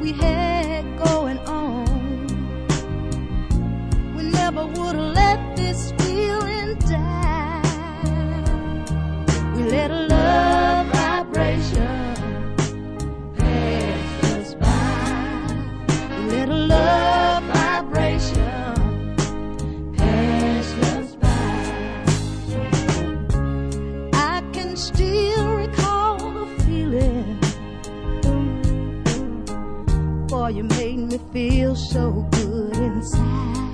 we had going on. We never would have let this feeling die. We let a love vibration pass us by. We let a love vibration pass us by. I can still recall the feeling, boy, you made me feel so good inside.